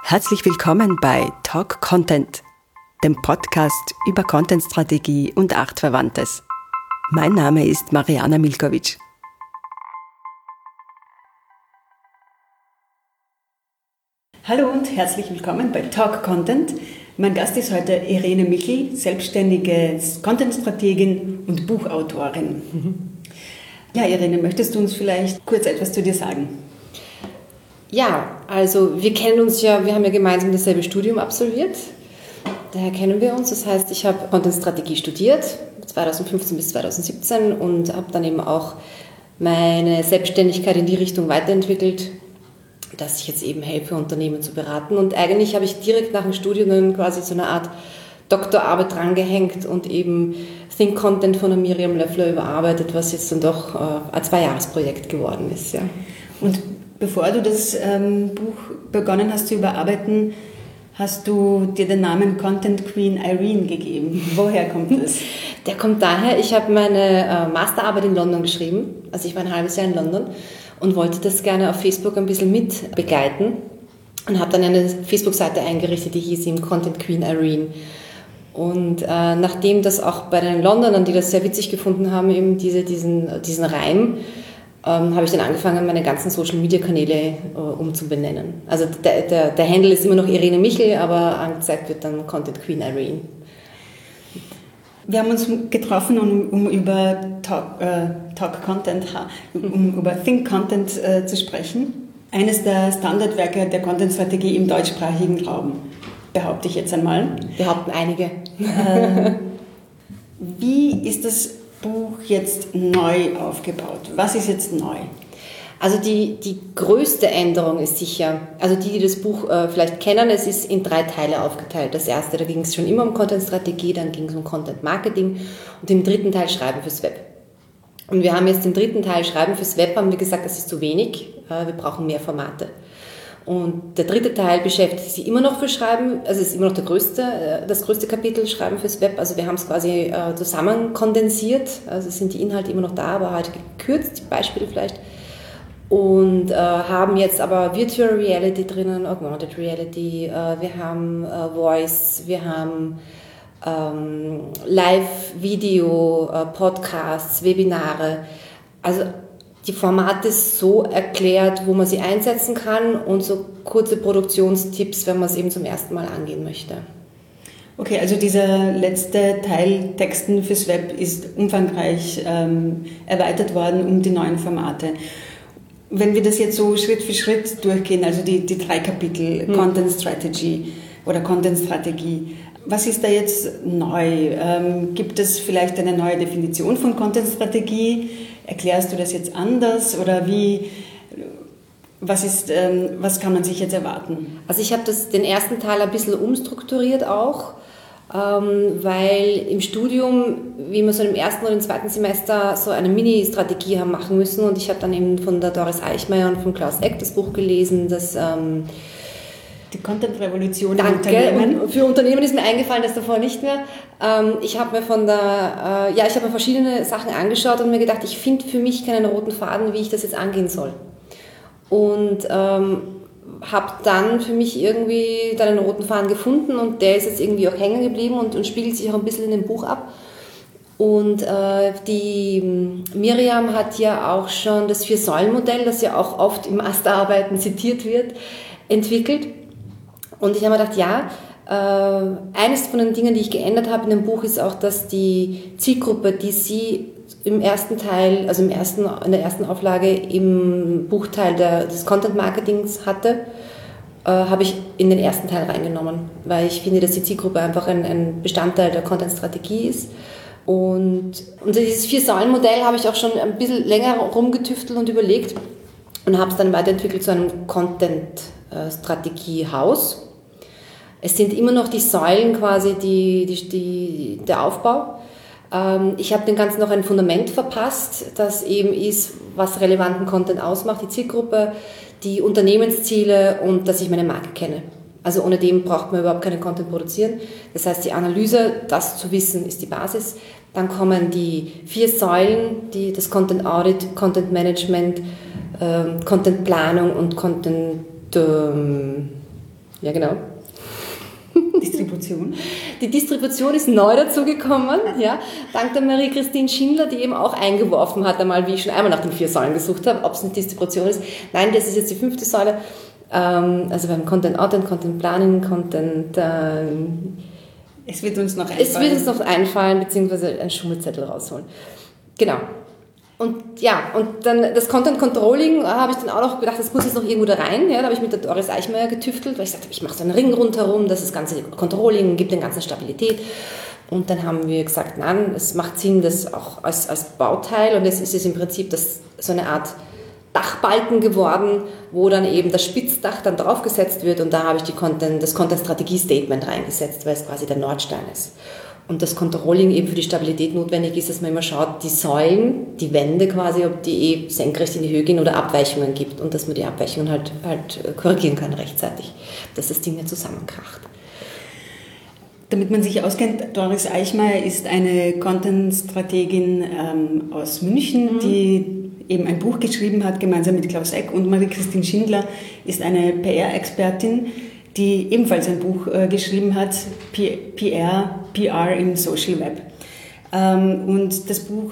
Herzlich willkommen bei Talk Content, dem Podcast über Contentstrategie und Artverwandtes. Mein Name ist Mariana Milkovic. Hallo und herzlich willkommen bei Talk Content. Mein Gast ist heute Irene Michel, selbstständige Contentstrategin und Buchautorin. Ja, Irene, möchtest du uns vielleicht kurz etwas zu dir sagen? Ja, also wir kennen uns ja, wir haben ja gemeinsam dasselbe Studium absolviert. Daher kennen wir uns. Das heißt, ich habe Contentstrategie studiert, 2015 bis 2017 und habe dann eben auch meine Selbstständigkeit in die Richtung weiterentwickelt, dass ich jetzt eben helfe, Unternehmen zu beraten. Und eigentlich habe ich direkt nach dem Studium dann quasi so eine Art Doktorarbeit drangehängt und eben Think Content von der Miriam Löffler überarbeitet, was jetzt dann doch ein 2-Jahres-Projekt geworden ist. Ja. Und bevor du das Buch begonnen hast zu überarbeiten, hast du dir den Namen Content Queen Irene gegeben. Woher kommt das? Der kommt daher, ich habe meine Masterarbeit in London geschrieben. Also ich war ein halbes Jahr in London und wollte das gerne auf Facebook ein bisschen mit begleiten und habe dann eine Facebook-Seite eingerichtet, die hieß eben Content Queen Irene. Und nachdem das auch bei den Londonern, die das sehr witzig gefunden haben, eben diesen Reim, habe ich dann angefangen, meine ganzen Social-Media-Kanäle umzubenennen. Also der Handle ist immer noch Irene Michel, aber angezeigt wird dann Content Queen Irene. Wir haben uns getroffen, um über Talk Content, über Think Content zu sprechen. Eines der Standardwerke der Content-Strategie im deutschsprachigen Raum, behaupte ich jetzt einmal. Behaupten einige. Wie ist das Buch jetzt neu aufgebaut? Was ist jetzt neu? Also die größte Änderung ist sicher, also die das Buch vielleicht kennen, es ist in 3 Teile aufgeteilt. Das erste, da ging es schon immer um Content-Strategie, dann ging es um Content-Marketing und im 3. Teil Schreiben fürs Web. Und wir haben jetzt den 3. Teil Schreiben fürs Web, haben wir gesagt, das ist zu wenig, wir brauchen mehr Formate. Und der 3. Teil beschäftigt sich immer noch für Schreiben, also es ist immer noch das größte Kapitel Schreiben fürs Web. Also wir haben es quasi zusammen kondensiert, also sind die Inhalte immer noch da, aber halt gekürzt, die Beispiele vielleicht. Und haben jetzt aber Virtual Reality drinnen, Augmented Reality, wir haben Voice, wir haben Live-Video, Podcasts, Webinare, also die Formate so erklärt, wo man sie einsetzen kann und so kurze Produktionstipps, wenn man es eben zum ersten Mal angehen möchte. Okay, also dieser letzte Teil Texten fürs Web ist umfangreich erweitert worden um die neuen Formate. Wenn wir das jetzt so Schritt für Schritt durchgehen, also die 3 Kapitel Content Strategy oder Content Strategie, was ist da jetzt neu? Gibt es vielleicht eine neue Definition von Content Strategie? Erklärst du das jetzt anders oder was kann man sich jetzt erwarten? Also ich habe den ersten Teil ein bisschen umstrukturiert auch, weil im Studium, wie wir so im 1. oder im 2. Semester so eine Mini-Strategie haben machen müssen und ich habe dann eben von der Doris Eichmeier und von Klaus Eck das Buch gelesen, das die Content-Revolution im Unternehmen. Und für Unternehmen ist mir eingefallen, das davor nicht mehr. Ich habe mir verschiedene Sachen angeschaut und mir gedacht, ich finde für mich keinen roten Faden, wie ich das jetzt angehen soll. Und habe dann für mich irgendwie einen roten Faden gefunden und der ist jetzt irgendwie auch hängen geblieben und spiegelt sich auch ein bisschen in dem Buch ab. Und die Miriam hat ja auch schon das 4-Säulen-Modell, das ja auch oft im Masterarbeiten zitiert wird, entwickelt. Und ich habe mir gedacht, eines von den Dingen, die ich geändert habe in dem Buch, ist auch, dass die Zielgruppe, die sie im ersten Teil, also in der ersten Auflage im Buchteil des Content Marketings hatte, habe ich in den ersten Teil reingenommen, weil ich finde, dass die Zielgruppe einfach ein Bestandteil der Content Strategie ist. Und dieses 4-Säulen-Modell habe ich auch schon ein bisschen länger rumgetüftelt und überlegt und habe es dann weiterentwickelt zu einem Content-Strategie-Haus. Es sind immer noch die Säulen quasi der Aufbau. Ich habe dem Ganzen noch ein Fundament verpasst, das eben ist, was relevanten Content ausmacht, die Zielgruppe, die Unternehmensziele und dass ich meine Marke kenne. Also ohne dem braucht man überhaupt keinen Content produzieren. Das heißt, die Analyse, das zu wissen, ist die Basis. Dann kommen die 4 Säulen, das Content Audit, Content Management, Content Planung und Content Ja, genau. Distribution? Die Distribution ist neu dazugekommen, ja, dank der Marie-Christine Schindler, die eben auch eingeworfen hat, einmal, wie ich schon einmal nach den 4 Säulen gesucht habe, ob es eine Distribution ist. Nein, das ist jetzt die 5. Säule. Also wir haben Content Outend, Content Planning, Content... Es wird uns noch einfallen, beziehungsweise einen Schummelzettel rausholen. Genau. Und dann das Content Controlling habe ich dann auch noch gedacht, das muss jetzt noch irgendwo da rein. Ja, da habe ich mit der Doris Eichmeier getüftelt, weil ich sagte, ich mache so einen Ring rundherum, das ganze Controlling gibt den ganzen Stabilität. Und dann haben wir gesagt, nein, es macht Sinn, das auch als Bauteil, und jetzt ist es im Prinzip so eine Art Dachbalken geworden, wo dann eben das Spitzdach dann draufgesetzt wird, und da habe ich das Content-Strategie-Statement reingesetzt, weil es quasi der Nordstein ist. Und das Controlling eben für die Stabilität notwendig ist, dass man immer schaut, die Säulen, die Wände quasi, ob die senkrecht in die Höhe gehen oder Abweichungen gibt, und dass man die Abweichungen halt korrigieren kann rechtzeitig, dass das Ding nicht zusammenkracht. Damit man sich auskennt, Doris Eichmeier ist eine Content-Strategin aus München, die eben ein Buch geschrieben hat, gemeinsam mit Klaus Eck, und Marie-Christine Schindler ist eine PR-Expertin, die ebenfalls ein Buch geschrieben hat, PR im Social Web. Und das Buch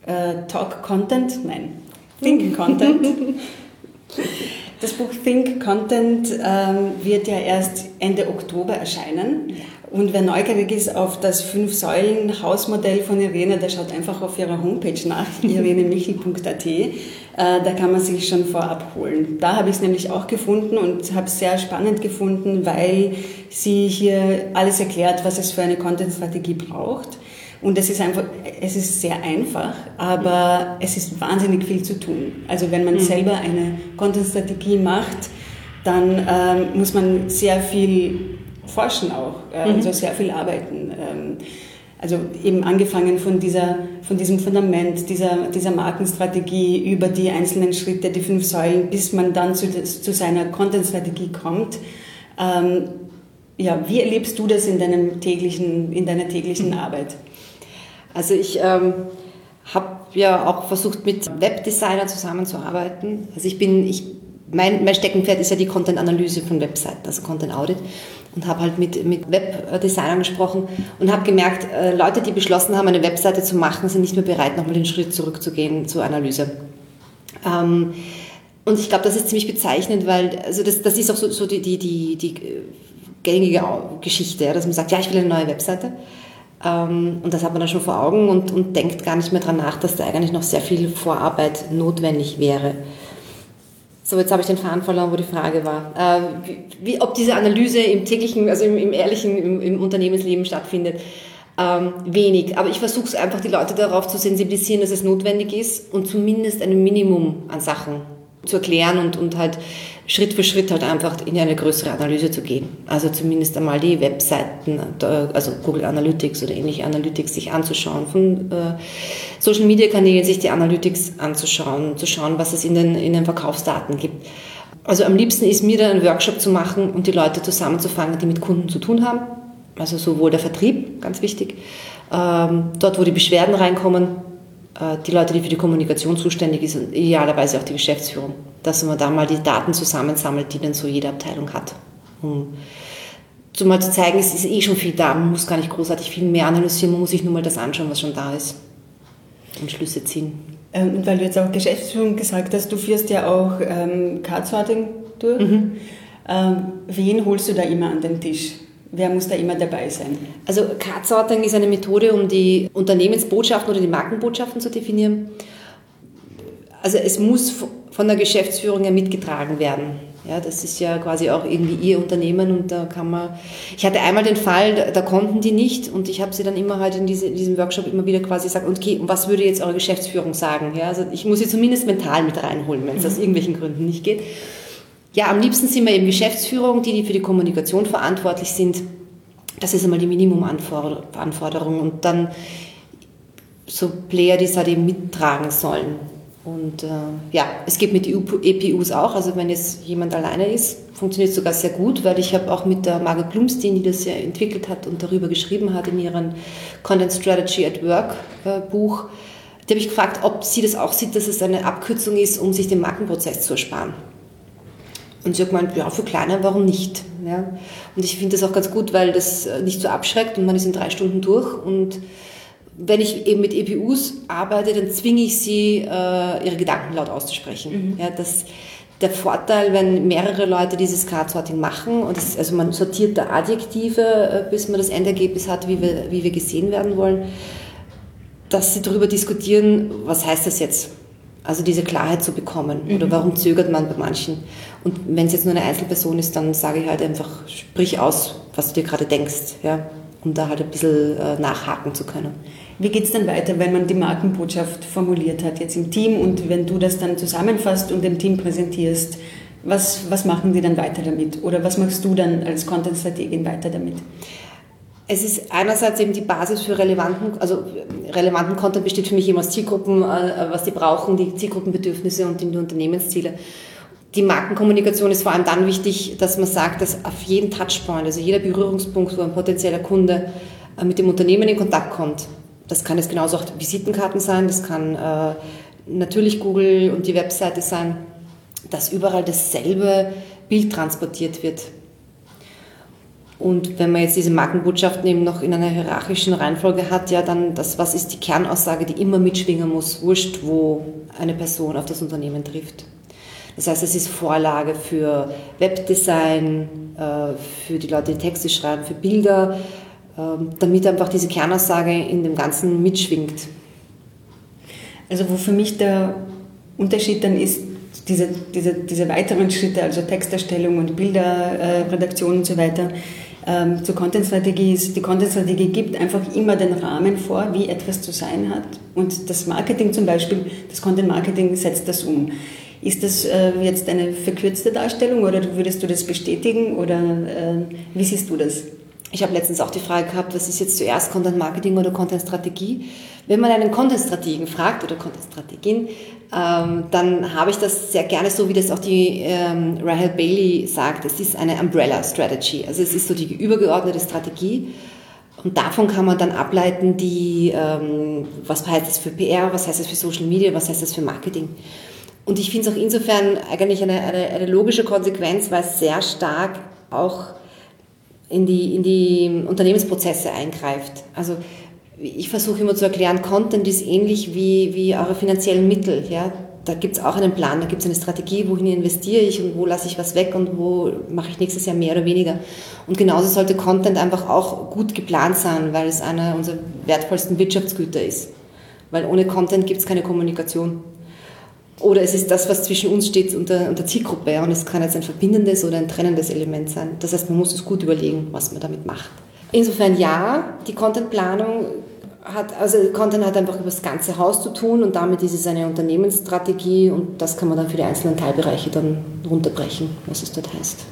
Think Content. Das Buch Think Content wird ja erst Ende Oktober erscheinen. Und wer neugierig ist auf das 5-Säulen-Hausmodell von Irene, der schaut einfach auf ihrer Homepage nach, irenemichel.at. Da kann man sich schon vorab holen. Da habe ich es nämlich auch gefunden und habe es sehr spannend gefunden, weil sie hier alles erklärt, was es für eine Content-Strategie braucht. Und es ist sehr einfach, aber es ist wahnsinnig viel zu tun. Also wenn man selber eine Content-Strategie macht, dann muss man sehr viel forschen auch, also sehr viel arbeiten. Also eben angefangen von diesem Fundament, dieser Markenstrategie über die einzelnen Schritte, die 5 Säulen, bis man dann zu seiner Content-Strategie kommt. Wie erlebst du das in deiner täglichen Arbeit? Also ich habe ja auch versucht, mit Webdesignern zusammenzuarbeiten. Also mein Steckenpferd ist ja die Content-Analyse von Webseiten, also Content-Audit, und habe halt mit Webdesignern gesprochen und habe gemerkt, Leute, die beschlossen haben, eine Webseite zu machen, sind nicht mehr bereit, nochmal den Schritt zurückzugehen zur Analyse. Und ich glaube, das ist ziemlich bezeichnend, weil also das ist auch so die gängige Geschichte, ja, dass man sagt, ja, ich will eine neue Webseite. Und das hat man dann schon vor Augen und denkt gar nicht mehr dran nach, dass da eigentlich noch sehr viel Vorarbeit notwendig wäre. So, jetzt habe ich den Faden verloren, wo die Frage war. Ob diese Analyse im täglichen, also im ehrlichen, im Unternehmensleben stattfindet. Wenig. Aber ich versuche es einfach, die Leute darauf zu sensibilisieren, dass es notwendig ist und zumindest ein Minimum an Sachen zu erklären und halt Schritt für Schritt halt einfach in eine größere Analyse zu gehen. Also zumindest einmal die Webseiten, also Google Analytics oder ähnliche Analytics sich anzuschauen, von Social Media Kanälen sich die Analytics anzuschauen, zu schauen, was es in den Verkaufsdaten gibt. Also am liebsten ist mir dann einen Workshop zu machen und die Leute zusammenzufangen, die mit Kunden zu tun haben. Also sowohl der Vertrieb, ganz wichtig, dort wo die Beschwerden reinkommen, die Leute, die für die Kommunikation zuständig sind und idealerweise auch die Geschäftsführung, dass man da mal die Daten zusammensammelt, die dann so jede Abteilung hat. Um so mal zu zeigen, es ist eh schon viel da, man muss gar nicht großartig viel mehr analysieren, man muss sich nur mal das anschauen, was schon da ist und Schlüsse ziehen. Und weil du jetzt auch Geschäftsführung gesagt hast, du führst ja auch Card-Sorting durch. Wen holst du da immer an den Tisch? Wer muss da immer dabei sein? Also Card-Sorting ist eine Methode, um die Unternehmensbotschaften oder die Markenbotschaften zu definieren. Also es muss von der Geschäftsführung ja mitgetragen werden. Ja, das ist ja quasi auch irgendwie ihr Unternehmen und da kann man... Ich hatte einmal den Fall, da konnten die nicht und ich habe sie dann immer halt in diesem Workshop immer wieder quasi gesagt, okay, was würde jetzt eure Geschäftsführung sagen? Ja, also ich muss sie zumindest mental mit reinholen, wenn es aus irgendwelchen Gründen nicht geht. Ja, am liebsten sind wir eben Geschäftsführung, die für die Kommunikation verantwortlich sind. Das ist einmal die Minimumanforderung und dann so Player, die es halt eben mittragen sollen. Und es geht mit EPUs auch, also wenn jetzt jemand alleine ist, funktioniert es sogar sehr gut, weil ich habe auch mit der Margit Blumstein, die das ja entwickelt hat und darüber geschrieben hat in ihrem Content Strategy at Work Buch, die habe ich gefragt, ob sie das auch sieht, dass es eine Abkürzung ist, um sich den Markenprozess zu ersparen. Und sie hat gemeint, ja, für kleine, warum nicht? Ja. Und ich finde das auch ganz gut, weil das nicht so abschreckt und man ist in 3 Stunden durch. Und wenn ich eben mit EPUs arbeite, dann zwinge ich sie, ihre Gedanken laut auszusprechen. Ja, der Vorteil, wenn mehrere Leute dieses Card-Sorting machen, und also man sortiert da Adjektive, bis man das Endergebnis hat, wie wir gesehen werden wollen, dass sie darüber diskutieren, was heißt das jetzt? Also diese Klarheit zu bekommen oder warum zögert man bei manchen. Und wenn es jetzt nur eine Einzelperson ist, dann sage ich halt einfach, sprich aus, was du dir gerade denkst, ja, um da halt ein bisschen nachhaken zu können. Wie geht es dann weiter, wenn man die Markenbotschaft formuliert hat, jetzt im Team, und wenn du das dann zusammenfasst und dem Team präsentierst, was machen die dann weiter damit? Oder was machst du dann als Content-Strategin weiter damit? Es ist einerseits eben die Basis für relevanten Content besteht für mich immer aus Zielgruppen, was die brauchen, die Zielgruppenbedürfnisse und die Unternehmensziele. Die Markenkommunikation ist vor allem dann wichtig, dass man sagt, dass auf jeden Touchpoint, also jeder Berührungspunkt, wo ein potenzieller Kunde mit dem Unternehmen in Kontakt kommt, das kann jetzt genauso auch Visitenkarten sein, das kann natürlich Google und die Webseite sein, dass überall dasselbe Bild transportiert wird. Und wenn man jetzt diese Markenbotschaften eben noch in einer hierarchischen Reihenfolge hat, ja, dann was ist die Kernaussage, die immer mitschwingen muss, wurscht, wo eine Person auf das Unternehmen trifft. Das heißt, es ist Vorlage für Webdesign, für die Leute, die Texte schreiben, für Bilder, damit einfach diese Kernaussage in dem Ganzen mitschwingt. Also wo für mich der Unterschied dann ist, diese weiteren Schritte, also Texterstellung und Bilderredaktion und so weiter, zur Content-Strategie ist, die Content-Strategie gibt einfach immer den Rahmen vor, wie etwas zu sein hat, und das Marketing zum Beispiel, das Content-Marketing setzt das um. Ist das jetzt eine verkürzte Darstellung oder würdest du das bestätigen oder wie siehst du das? Ich habe letztens auch die Frage gehabt, was ist jetzt zuerst Content Marketing oder Content Strategie? Wenn man einen Content Strategen fragt oder Content Strategin, dann habe ich das sehr gerne so, wie das auch die Rahel Bailey sagt. Es ist eine Umbrella Strategy. Also es ist so die übergeordnete Strategie. Und davon kann man dann ableiten, was heißt das für PR, was heißt das für Social Media, was heißt das für Marketing. Und ich finde es auch insofern eigentlich eine logische Konsequenz, weil es sehr stark auch in die Unternehmensprozesse eingreift. Also ich versuche immer zu erklären, Content ist ähnlich wie eure finanziellen Mittel. Ja? Da gibt es auch einen Plan, da gibt es eine Strategie, wohin investiere ich und wo lasse ich was weg und wo mache ich nächstes Jahr mehr oder weniger. Und genauso sollte Content einfach auch gut geplant sein, weil es einer unserer wertvollsten Wirtschaftsgüter ist. Weil ohne Content gibt es keine Kommunikation. Oder es ist das, was zwischen uns steht und der Zielgruppe. Ja? Und es kann jetzt ein verbindendes oder ein trennendes Element sein. Das heißt, man muss es gut überlegen, was man damit macht. Insofern ja, die Contentplanung Content hat einfach über das ganze Haus zu tun und damit ist es eine Unternehmensstrategie und das kann man dann für die einzelnen Teilbereiche dann runterbrechen, was es dort heißt.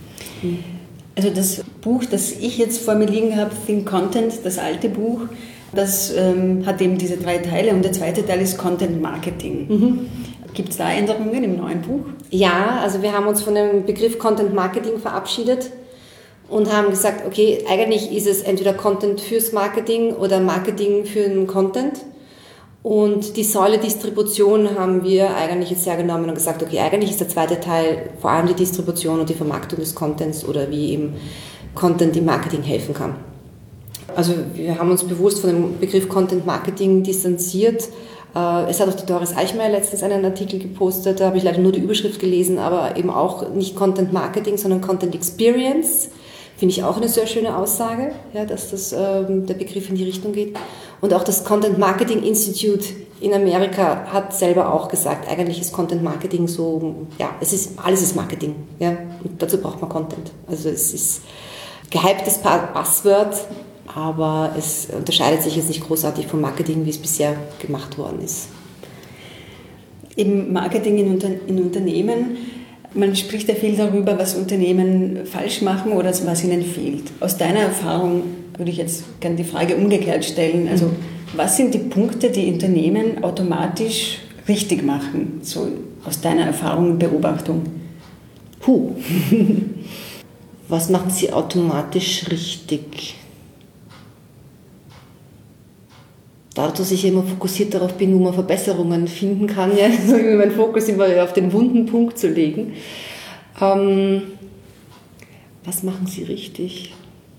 Also das Buch, das ich jetzt vor mir liegen habe, Think Content, das alte Buch, das hat eben diese 3 Teile und der zweite Teil ist Content Marketing. Gibt es da Änderungen im neuen Buch? Ja, also wir haben uns von dem Begriff Content Marketing verabschiedet und haben gesagt, okay, eigentlich ist es entweder Content fürs Marketing oder Marketing für den Content. Und die Säule Distribution haben wir eigentlich jetzt hergenommen und gesagt, okay, eigentlich ist der zweite Teil vor allem die Distribution und die Vermarktung des Contents oder wie eben Content im Marketing helfen kann. Also wir haben uns bewusst von dem Begriff Content Marketing distanziert. Es hat auch die Doris Eichmeier letztens einen Artikel gepostet, da habe ich leider nur die Überschrift gelesen, aber eben auch nicht Content Marketing, sondern Content Experience. Finde ich auch eine sehr schöne Aussage, ja, dass der Begriff in die Richtung geht. Und auch das Content Marketing Institute in Amerika hat selber auch gesagt, eigentlich ist Content Marketing so, ja, alles ist Marketing, ja, und dazu braucht man Content. Also es ist gehyptes Passwort, aber es unterscheidet sich jetzt nicht großartig vom Marketing, wie es bisher gemacht worden ist. Eben Marketing in Unternehmen, man spricht ja viel darüber, was Unternehmen falsch machen oder was ihnen fehlt. Aus deiner Erfahrung würde ich jetzt gerne die Frage umgekehrt stellen. Also was sind die Punkte, die Unternehmen automatisch richtig machen, so aus deiner Erfahrung und Beobachtung? Was machen sie automatisch richtig? Dadurch, dass ich immer fokussiert darauf bin, wo man Verbesserungen finden kann, ja, so mein Fokus immer auf den wunden Punkt zu legen. Was machen Sie richtig?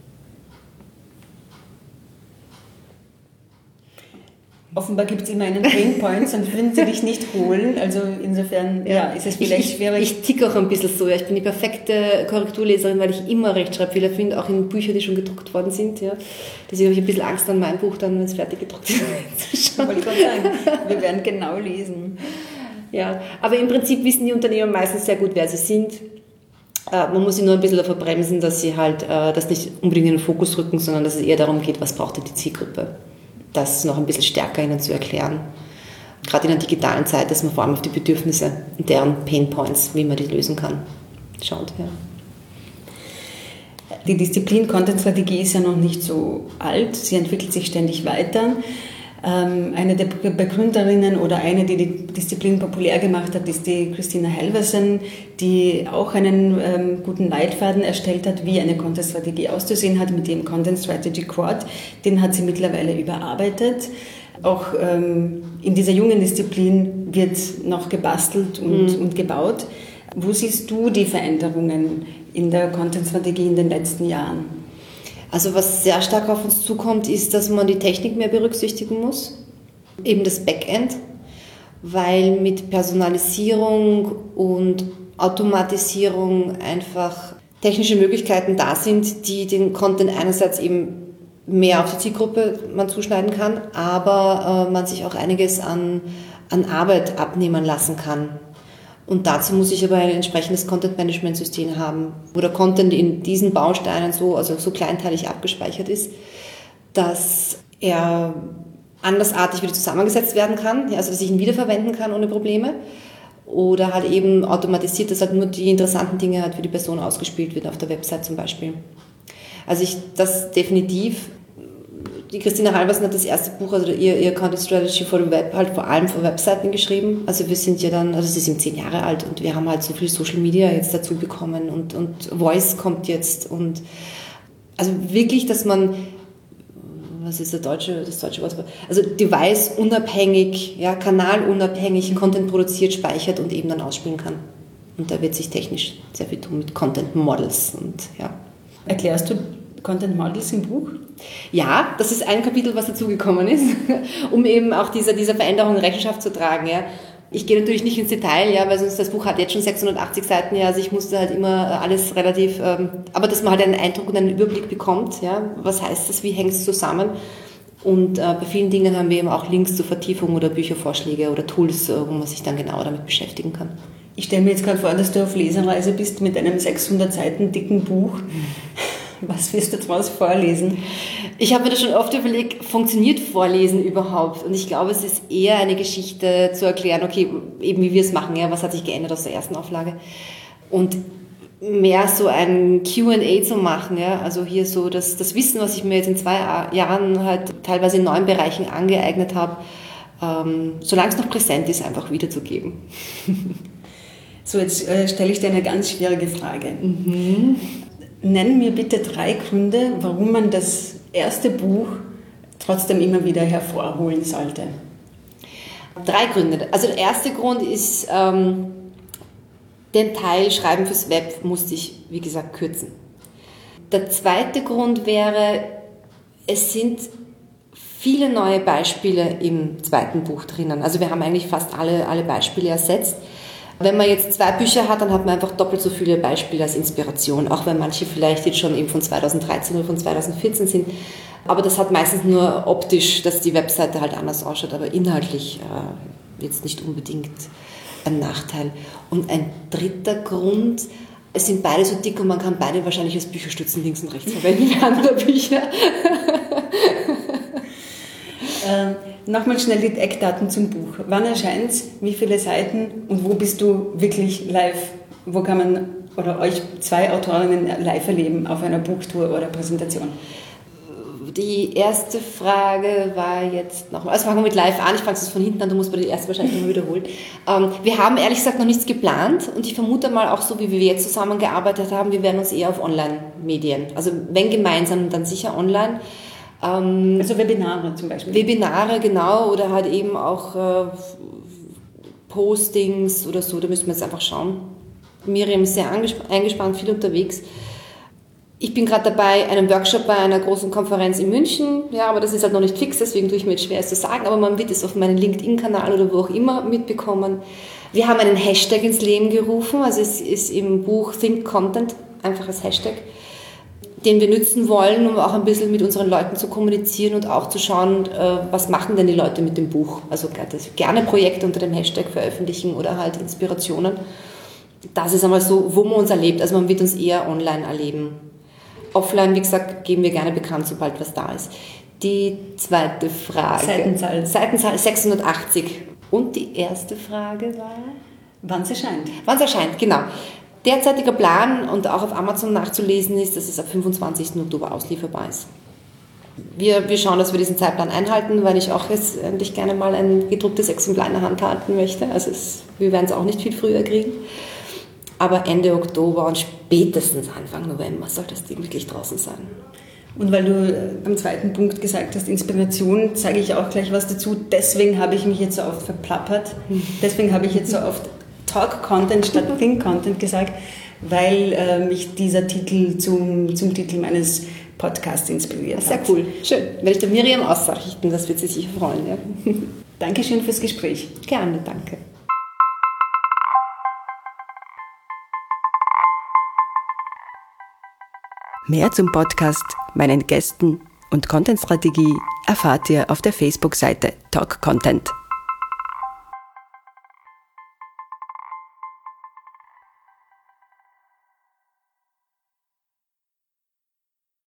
Offenbar gibt es immer einen Painpoint, sonst würden sie dich nicht holen. Also insofern ist es vielleicht schwierig. Ich ticke auch ein bisschen so. Ja. Ich bin die perfekte Korrekturleserin, weil ich immer Rechtschreibfehler finde, auch in Büchern, die schon gedruckt worden sind. Ja. Deswegen habe ich ein bisschen Angst an mein Buch, dann, wenn es fertig gedruckt ist. Ich wollte gerade sagen, wir werden genau lesen. Ja, aber im Prinzip wissen die Unternehmer meistens sehr gut, wer sie sind. Man muss sie nur ein bisschen davor bremsen, dass sie halt das nicht unbedingt in den Fokus rücken, sondern dass es eher darum geht, was braucht denn die Zielgruppe. Das noch ein bisschen stärker ihnen zu erklären. Gerade in der digitalen Zeit, dass man vor allem auf die Bedürfnisse und deren Painpoints, wie man die lösen kann, schaut. Ja. Die Disziplin Content-Strategie ist ja noch nicht so alt, sie entwickelt sich ständig weiter. Eine der Begründerinnen oder eine, die die Disziplin populär gemacht hat, ist die Christina Halvorsen, die auch einen guten Leitfaden erstellt hat, wie eine Content-Strategie auszusehen hat mit dem Content Strategy Quad. Den hat sie mittlerweile überarbeitet. Auch in dieser jungen Disziplin wird noch gebastelt und gebaut. Wo siehst du die Veränderungen in der Content-Strategie in den letzten Jahren? Also was sehr stark auf uns zukommt, ist, dass man die Technik mehr berücksichtigen muss, eben das Backend, weil mit Personalisierung und Automatisierung einfach technische Möglichkeiten da sind, die den Content einerseits eben mehr auf die Zielgruppe man zuschneiden kann, aber man sich auch einiges an Arbeit abnehmen lassen kann. Und dazu muss ich aber ein entsprechendes Content-Management-System haben, wo der Content in diesen Bausteinen so kleinteilig abgespeichert ist, dass er andersartig wieder zusammengesetzt werden kann, also dass ich ihn wiederverwenden kann ohne Probleme. Oder halt eben automatisiert, dass halt nur die interessanten Dinge halt für die Person ausgespielt werden, auf der Website zum Beispiel. Also das definitiv. Die Christina Halvorsen hat das erste Buch, also ihr Content Strategy for the Web, halt vor allem für Webseiten geschrieben. Also wir sind ja dann, also sie sind 10 Jahre alt und wir haben halt so viel Social Media jetzt dazu bekommen und Voice kommt jetzt und also wirklich, dass man, was ist das deutsche Wort? Also device-unabhängig, ja, kanalunabhängig Content produziert, speichert und eben dann ausspielen kann. Und da wird sich technisch sehr viel tun mit Content Models und ja. Erklärst du Content Models im Buch? Ja, das ist ein Kapitel, was dazugekommen ist, um eben auch dieser Veränderung Rechenschaft zu tragen. Ja. Ich gehe natürlich nicht ins Detail, ja, weil sonst das Buch hat jetzt schon 680 Seiten, ja, also ich musste halt immer alles relativ, aber dass man halt einen Eindruck und einen Überblick bekommt, ja, was heißt das, wie hängt es zusammen. Und bei vielen Dingen haben wir eben auch Links zur Vertiefung oder Büchervorschläge oder Tools, wo man sich dann genauer damit beschäftigen kann. Ich stelle mir jetzt gerade vor, dass du auf Lesereise bist mit einem 600 Seiten dicken Buch. Was wirst du daraus vorlesen? Ich habe mir das schon oft überlegt, funktioniert Vorlesen überhaupt? Und ich glaube, es ist eher eine Geschichte zu erklären, okay, eben wie wir es machen, ja, was hat sich geändert aus der ersten Auflage? Und mehr so ein Q&A zu machen, ja, also hier so das Wissen, was ich mir jetzt in 2 Jahren halt teilweise in 9 Bereichen angeeignet habe, solange es noch präsent ist, einfach wiederzugeben. So, jetzt stelle ich dir eine ganz schwierige Frage. Nenn mir bitte 3 Gründe, warum man das erste Buch trotzdem immer wieder hervorholen sollte. 3 Gründe. Also der erste Grund ist, den Teil Schreiben fürs Web musste ich, wie gesagt, kürzen. Der zweite Grund wäre, es sind viele neue Beispiele im zweiten Buch drinnen. Also wir haben eigentlich fast alle Beispiele ersetzt. Wenn man jetzt 2 Bücher hat, dann hat man einfach doppelt so viele Beispiele als Inspiration, auch wenn manche vielleicht jetzt schon eben von 2013 oder von 2014 sind. Aber das hat meistens nur optisch, dass die Webseite halt anders ausschaut, aber inhaltlich jetzt nicht unbedingt ein Nachteil. Und ein dritter Grund, es sind beide so dick und man kann beide wahrscheinlich als Bücherstützen links und rechts verwenden wie andere Bücher. Nochmal schnell die Eckdaten zum Buch. Wann erscheint es? Wie viele Seiten? Und wo bist du wirklich live? Wo kann man oder euch 2 Autorinnen live erleben auf einer Buchtour oder Präsentation? Die erste Frage war jetzt nochmal, also fangen wir mit live an, ich fange es von hinten an, du musst bei der ersten wahrscheinlich nochmal wiederholen. Wir haben ehrlich gesagt noch nichts geplant und ich vermute mal auch so, wie wir jetzt zusammengearbeitet haben, wir werden uns eher auf Online-Medien, also wenn gemeinsam, dann sicher online. Also Webinare zum Beispiel. Webinare, genau, oder halt eben auch Postings oder so, da müssen wir jetzt einfach schauen. Miriam ist sehr eingespannt, viel unterwegs. Ich bin gerade dabei, einen Workshop bei einer großen Konferenz in München, ja, aber das ist halt noch nicht fix, deswegen tue ich mir jetzt schwer, es zu sagen, aber man wird es auf meinem LinkedIn-Kanal oder wo auch immer mitbekommen. Wir haben einen Hashtag ins Leben gerufen, also es ist im Buch Think Content, einfach als Hashtag, den wir nutzen wollen, um auch ein bisschen mit unseren Leuten zu kommunizieren und auch zu schauen, was machen denn die Leute mit dem Buch. Also gerne Projekte unter dem Hashtag veröffentlichen oder halt Inspirationen. Das ist einmal so, wo man uns erlebt, also man wird uns eher online erleben. Offline, wie gesagt, geben wir gerne bekannt, sobald was da ist. Die zweite Frage. Seitenzahl 680. Und die erste Frage war? Wann es erscheint. Wann es erscheint, genau. Derzeitiger Plan und auch auf Amazon nachzulesen ist, dass es ab 25. Oktober auslieferbar ist. Wir schauen, dass wir diesen Zeitplan einhalten, weil ich auch jetzt endlich gerne mal ein gedrucktes Exemplar in der Hand halten möchte. Also wir werden es auch nicht viel früher kriegen. Aber Ende Oktober und spätestens Anfang November soll das Ding wirklich draußen sein. Und weil du beim zweiten Punkt gesagt hast, Inspiration, sage ich auch gleich was dazu. Deswegen habe ich mich jetzt so oft verplappert. Deswegen habe ich jetzt so oft Talk Content statt Think Content gesagt, weil mich dieser Titel zum Titel meines Podcasts inspiriert hat. Sehr cool, schön. Werde ich der Miriam ausrichten, das wird sie sicher freuen. Ja. Dankeschön fürs Gespräch. Gerne, danke. Mehr zum Podcast, meinen Gästen und Content-Strategie erfahrt ihr auf der Facebook-Seite Talk Content.